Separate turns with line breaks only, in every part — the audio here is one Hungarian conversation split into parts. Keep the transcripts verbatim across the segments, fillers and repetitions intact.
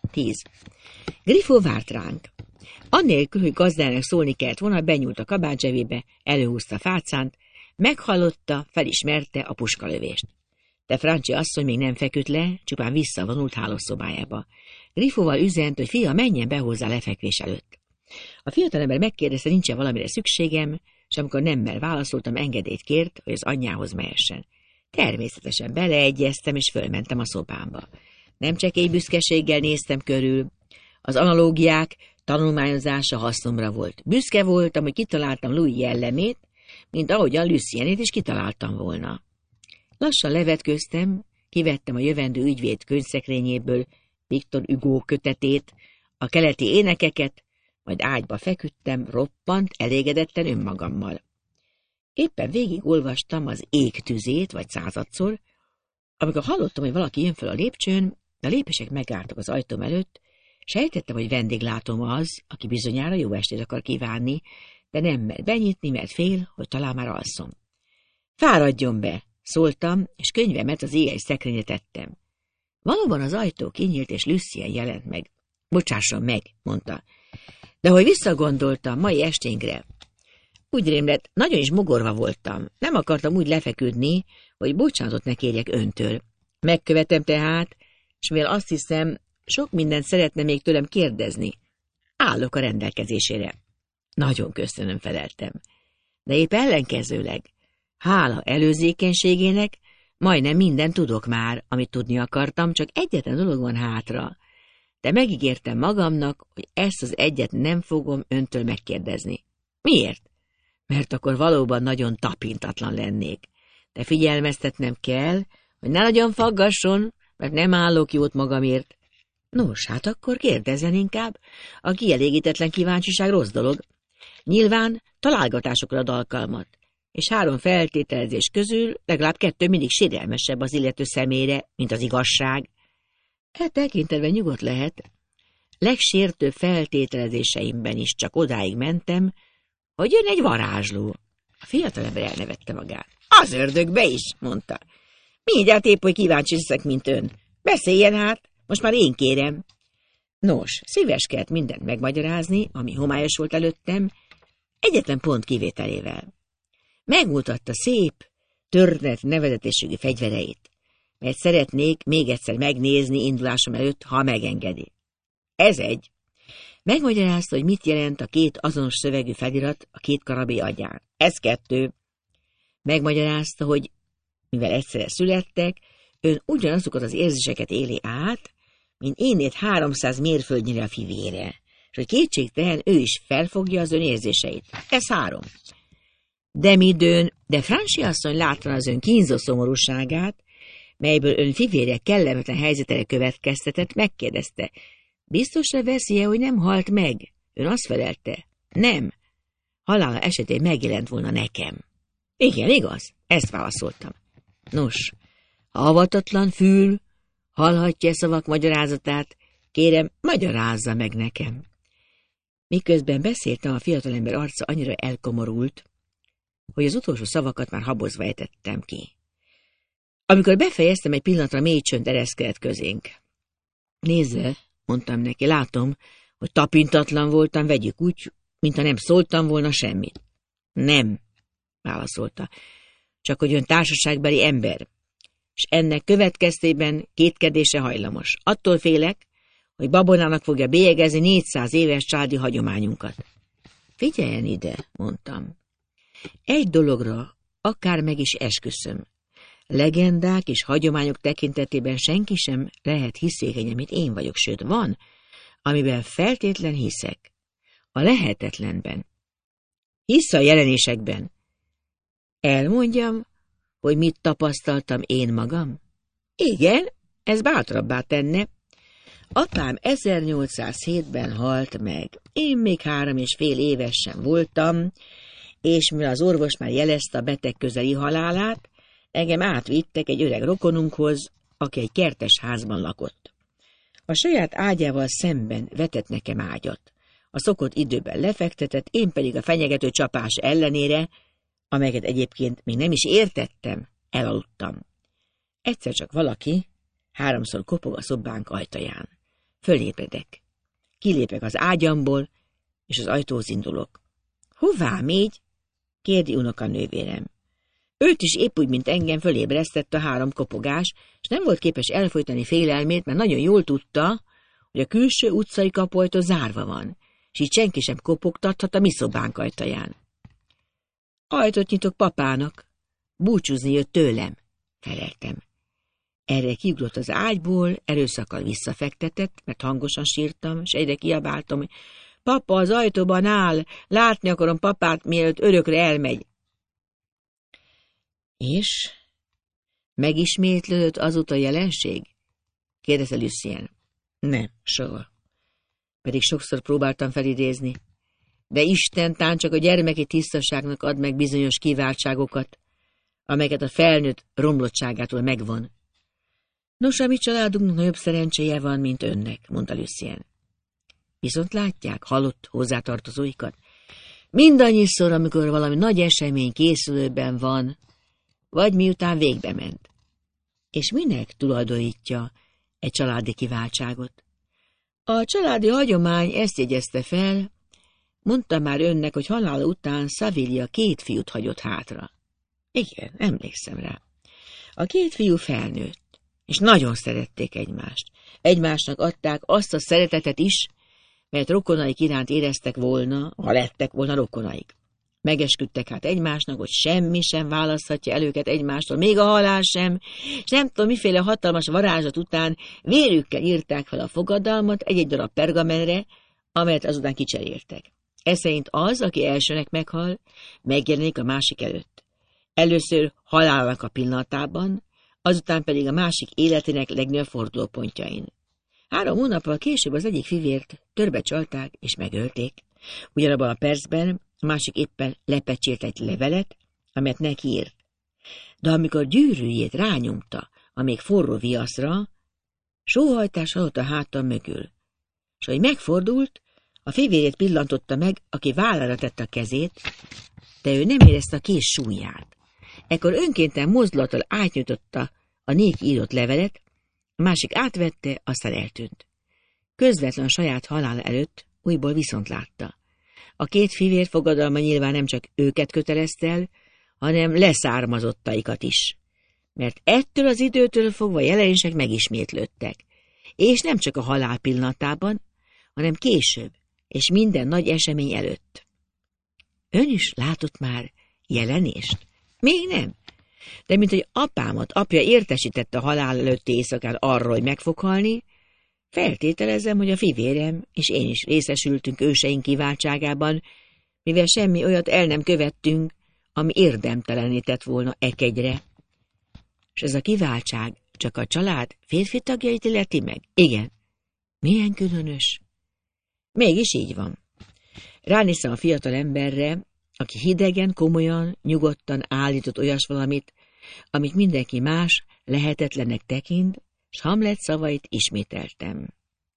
tíz. Grifo várt ránk. Annélkül, hogy gazdának szólni kellett volna, benyúlt a kabátzsebébe, előhúzta a fácánt, meghallotta, felismerte a puskalövést. De Franci asszony még nem feküdt le, csupán visszavonult hálószobájába. Grifóval üzent, hogy fia, menjen be hozzá lefekvés előtt. A fiatalember megkérdezte, nincs-e valamire szükségem, és amikor nemmel válaszoltam, engedélyt kért, hogy az anyjához mehessen. Természetesen beleegyeztem, és fölmentem a szobámba. Nem csak egy büszkeséggel néztem körül. Az analógiák tanulmányozása hasznomra volt. Büszke voltam, hogy kitaláltam Louis jellemét, mint ahogyan Lucienét is kitaláltam volna. Lassan levetköztem, kivettem a jövendő ügyvéd könyvszekrényéből Victor Hugo kötetét, a keleti énekeket, majd ágyba feküdtem, roppant, elégedetten önmagammal. Éppen végigolvastam az Ég tüzét, vagy századszor, amikor hallottam, hogy valaki jön fel a lépcsőn, a lépések megálltak az ajtóm előtt, sejtettem, hogy vendéglátom az, aki bizonyára jó estét akar kívánni, de nem mert benyitni, mert fél, hogy talán már alszom. Fáradjon be, szóltam, és könyvemet az éjjel szekrényre tettem. Valóban az ajtó kinyílt, és Lucien jelent meg. Bocsásson meg, mondta. De hogy visszagondoltam mai esténkre, úgy rémlett, nagyon is mogorva voltam. Nem akartam úgy lefeküdni, hogy bocsánatot ne kérjek öntől. Megkövetem tehát, és mivel azt hiszem, sok mindent szeretne még tőlem kérdezni. Állok a rendelkezésére. Nagyon köszönöm, feleltem. De épp ellenkezőleg, hála előzékenységének, majdnem mindent tudok már, amit tudni akartam, csak egyetlen dolog van hátra. De megígértem magamnak, hogy ezt az egyet nem fogom öntől megkérdezni. Miért? Mert akkor valóban nagyon tapintatlan lennék. De figyelmeztetnem kell, hogy ne nagyon faggasson, mert nem állok jót magamért. Nos, hát akkor kérdezzen inkább. A kielégítetlen kíváncsiság rossz dolog. Nyilván találgatásokra ad alkalmat, és három feltételezés közül legalább kettő mindig sérelmesebb az illető személyre, mint az igazság. E tekintetben nyugodt lehet. Legsértőbb feltételezéseimben is csak odáig mentem, hogy jön egy varázsló. A fiatalember elnevette magát. Az ördögbe is, mondta. Mindjárt épp, hogy kíváncsi leszek, mint ön. Beszéljen hát, most már én kérem. Nos, szíveskedett mindent megmagyarázni, ami homályos volt előttem, egyetlen pont kivételével. Megmutatta szép, történet nevezetességi fegyvereit, mert szeretnék még egyszer megnézni indulásom előtt, ha megengedi. Ez egy. Megmagyarázta, hogy mit jelent a két azonos szövegű felirat a két karabé agyán. Ez kettő. Megmagyarázta, hogy mivel egyszerre születtek, ön ugyanazokat az érzéseket éli át, mint énét háromszáz mérföldnyire a fivére, és hogy kétségtelen ő is felfogja az ön érzéseit. Ez három. De midőn, de Franci asszony látta az ön kínzó szomorúságát, melyből ön fivére kellemetlen helyzetre következtetett, megkérdezte, biztosra veszi-e, hogy nem halt meg? Ön azt felelte, nem. Halála esetén megjelent volna nekem. Igen, igaz? Ezt válaszoltam. Nos, ha avatatlan fül, hallhatja szavak magyarázatát, kérem, magyarázza meg nekem. Miközben beszéltem, a fiatalember arca annyira elkomorult, hogy az utolsó szavakat már habozva ejtettem ki. Amikor befejeztem, egy pillanatra mély csönd ereszkedett közénk. Nézze, mondtam neki, látom, hogy tapintatlan voltam, vegyük úgy, mintha nem szóltam volna semmit. Nem, válaszolta, csak hogy ön társaságbeli ember, és ennek következtében kétkedése hajlamos. Attól félek, hogy babonának fogja bélyegezni négyszáz éves családi hagyományunkat. Figyeljen ide, mondtam. Egy dologra akár meg is esküszöm. Legendák és hagyományok tekintetében senki sem lehet hiszékeny, amit én vagyok, sőt van, amiben feltétlen hiszek. A lehetetlenben. Hisz a jelenésekben. Elmondjam, hogy mit tapasztaltam én magam? Igen, ez bátrabbá tenne. Apám ezernyolcszázhétben halt meg. Én még három és fél éves sem voltam, és mivel az orvos már jelezte a beteg közeli halálát, engem átvittek egy öreg rokonunkhoz, aki egy kertes házban lakott. A saját ágyával szemben vetett nekem ágyat. A szokott időben lefektetett, én pedig a fenyegető csapás ellenére, amelyet egyébként még nem is értettem, elaludtam. Egyszer csak valaki háromszor kopog a szobánk ajtaján. Fölébredek. Kilépek az ágyamból, és az ajtóhoz indulok. Hová mégy? Kérdi unokanővérem. Őt is épp úgy, mint engem fölébresztett a három kopogás, és nem volt képes elfolytani félelmét, mert nagyon jól tudta, hogy a külső utcai kapuajtó zárva van, és így senki sem kopogtathat a mi szobánk ajtaján. Ajtót nyitok papának. Búcsúzni jött tőlem, feleltem. Erre kiugrott az ágyból, erőszakkal visszafektetett, mert hangosan sírtam, és egyre kiabáltam, hogy papa az ajtóban áll, látni akarom papát, mielőtt örökre elmegy. És megismétlődött azóta a jelenség? Kérdezte Lucien. Nem, soha. Pedig sokszor próbáltam felidézni. De Isten tán csak a gyermeki tisztaságnak ad meg bizonyos kiváltságokat, amelyeket a felnőtt romlottságától megvon. Nos, a mi családunknak nagyobb szerencséje van, mint önnek, mondta Lucien. Viszont látják halott hozzátartozóikat? Mindannyiszor, amikor valami nagy esemény készülőben van, vagy miután végbe ment. És minek tulajdonítja egy családi kiváltságot? A családi hagyomány ezt jegyezte fel, mondta már önnek, hogy halála után Savilia két fiút hagyott hátra. Igen, emlékszem rá. A két fiú felnőtt, és nagyon szerették egymást. Egymásnak adták azt a szeretetet is, mert rokonaik iránt éreztek volna, ha lettek volna rokonaik. Megesküdtek hát egymásnak, hogy semmi sem választhatja el őket egymástól, még a halál sem, és nem tudom, miféle hatalmas varázslat után vérükkel írták fel a fogadalmat egy-egy darab pergamenre, amelyet azután kicseréltek. Ez szerint az, aki elsőnek meghal, megjelenik a másik előtt. Először halálának a pillanatában, azután pedig a másik életének legnagyobb fordulópontjain. Három hónappal később az egyik fivért törbe csalták és megölték. Ugyanabban a percben a másik éppen lepecsélt egy levelet, amelyet neki írt. De amikor gyűrűjét rányomta a még forró viaszra, sóhajtás hallott a hátam mögül, és hogy megfordult, a fivérét pillantotta meg, aki vállára tette a kezét, de ő nem érezte a kés súlyát. Ekkor önkénten mozdulattal átnyújtotta a néki írott levelet, a másik átvette, aztán eltűnt. Közvetlen a saját halál előtt újból viszont látta. A két fivér fogadalma nyilván nem csak őket kötelezte el, hanem leszármazottaikat is. Mert ettől az időtől fogva jelenések megismétlődtek. És nem csak a halál pillanatában, hanem később, és minden nagy esemény előtt. Ön is látott már jelenést? Még nem. De mint hogy apámat apja értesítette a halál előtti éjszakán arról, hogy meg fog halni, feltételezem, hogy a fivérem és én is részesültünk őseink kiváltságában, mivel semmi olyat el nem követtünk, ami érdemtelenített volna ekegyre. És ez a kiváltság csak a család férfi tagjait illeti meg? Igen. Milyen különös? Mégis így van. Ránéztem a fiatal emberre, aki hidegen, komolyan, nyugodtan állított olyas valamit, amit mindenki más lehetetlennek tekint, s Hamlet szavait ismételtem.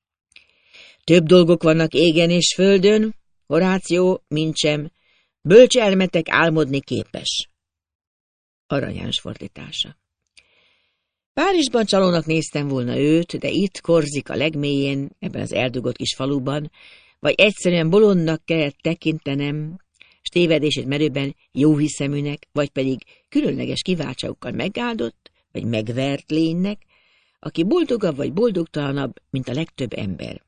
Több dolgok vannak égen és földön, Horáció, mintsem, bölcs elmetek álmodni képes. Arany János fordítása. Párizsban csalónak néztem volna őt, de itt, Korzika legmélyén, ebben az eldugott kis faluban, vagy egyszerűen bolondnak kellett tekintenem, s tévedését merőben jóhiszeműnek, vagy pedig különleges kiváltságokkal megáldott, vagy megvert lénynek, aki boldogabb vagy boldogtalanabb, mint a legtöbb ember.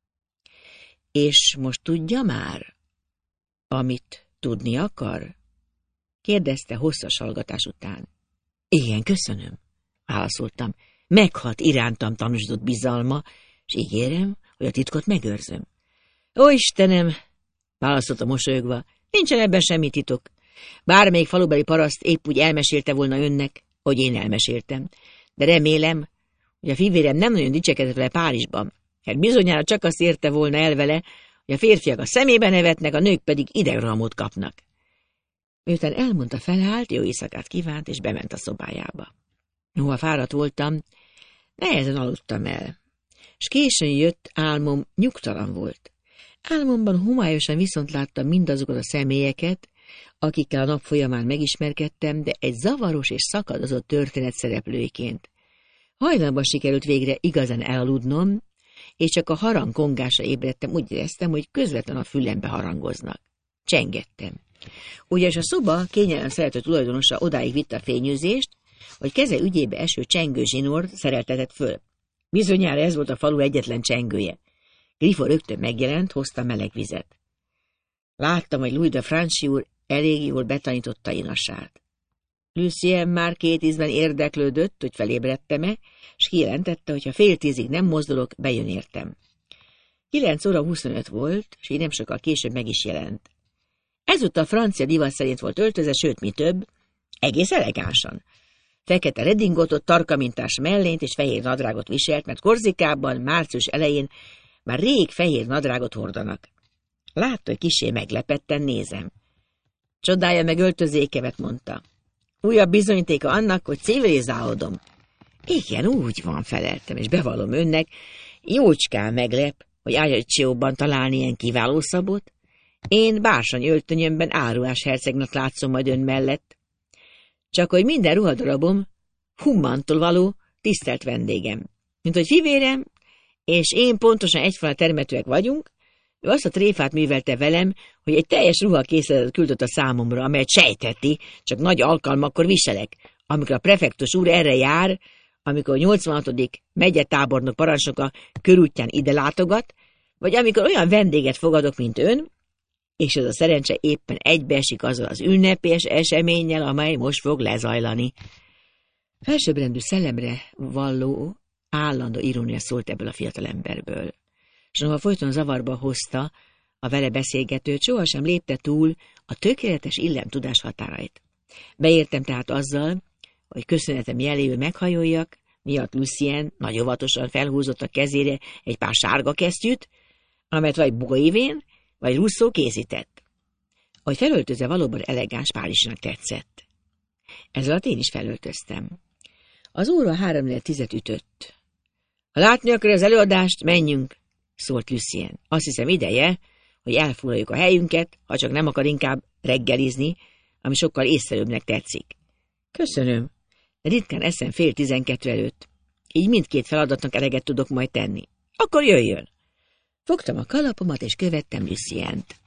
És most tudja már, amit tudni akar? Kérdezte hosszas hallgatás után. Igen, köszönöm, válaszoltam. Meghat irántam tanúsított bizalma, és ígérem, hogy a titkot megőrzöm. Ó, Istenem, válaszolta mosolyogva, nincsen ebben semmi titok. Bármelyik falubeli paraszt épp úgy elmesélte volna önnek, hogy én elmeséltem, de remélem, hogy a fivérem nem nagyon dicsekedett vele Párizsban, mert bizonyára csak azt érte volna el vele, hogy a férfiak a szemébe nevetnek, a nők pedig idegrohamot kapnak. Miután elmondta, felállt, jó éjszakát kívánt, és bement a szobájába. Noha fáradt voltam, nehezen aludtam el, s későn jött álmom nyugtalan volt. Álmomban homályosan viszont láttam mindazokat a személyeket, akikkel a nap folyamán megismerkedtem, de egy zavaros és szakadozott történet szereplőiként. Hajnalban sikerült végre igazán elaludnom, és csak a harang kongásra ébredtem, úgy éreztem, hogy közvetlen a fülembe harangoznak. Csengettem. Ugyanis a szoba kényelem szerető tulajdonosa odáig vitte a fényűzést, hogy keze ügyébe eső csengő zsinort szereltetett föl. Bizonyára ez volt a falu egyetlen csengője. Grifo rögtön megjelent, hozta meleg vizet. Láttam, hogy Louis de Franchi úr elég jól betanította inasát. Lucien már két ízben érdeklődött, hogy felébredtem-e, s kijelentette, hogy ha fél tízig nem mozdulok, bejön értem. Kilenc óra huszonöt volt, s így nem sokkal később meg is jelent. Ezúttal a francia divat szerint volt öltözve, sőt, mi több, egész elegánsan. Fekete redingotot, tarkamintás mellényt és fehér nadrágot viselt, mert Korzikában március elején már rég fehér nadrágot hordanak. Látta, hogy kissé meglepetten nézem. Csodálja meg öltözékemet, mondta. Újabb bizonyítéka annak, hogy civilizálódom. Igen, úgy van, feleltem, és bevallom önnek, jócskán meglep, hogy Ajaccióban találni ilyen kiváló szabot. Én bársony öltönyömben áruás hercegnek látszom majd ön mellett. Csak hogy minden ruhadarabom Hummantól való tisztelt vendégem. Mint hogy fivérem, és én pontosan egyfajta termetőek vagyunk, ő azt a tréfát művelte velem, hogy egy teljes ruhakészletet küldött a számomra, amelyet sejteti, csak nagy alkalmakkor viselek. Amikor a prefektus úr erre jár, amikor a nyolcvanhatodik megyetábornok parancsnoka körútján ide látogat, vagy amikor olyan vendéget fogadok, mint ön, és ez a szerencse éppen egybeesik azzal az ünnepés eseménnyel, amely most fog lezajlani. Felsőbbrendű szellemre valló, állandó irónia szólt ebből a fiatalemberből. S noha folyton zavarba hozta a vele beszélgetőt, sohasem lépte túl a tökéletes illemtudás határait. Beértem tehát azzal, hogy köszönetem jeléül meghajoljak, miatt Lucien nagy óvatosan felhúzott a kezére egy pár sárga kesztyűt, amelyet vagy Boivén, vagy Rousseau készített. Ahogy felöltözve valóban elegáns Párizsnak tetszett. Ez alatt én is felöltöztem. Az óra háromnegyed tízet ütött. Ha látni akarja az előadást, menjünk, szólt Lucien. Azt hiszem ideje, hogy elfoglaljuk a helyünket, ha csak nem akar inkább reggelizni, ami sokkal észszerűbbnek tetszik. Köszönöm, de ritkán eszem fél tizenkettő előtt. Így mindkét feladatnak eleget tudok majd tenni. Akkor jöjjön! Fogtam a kalapomat, és követtem Lucient.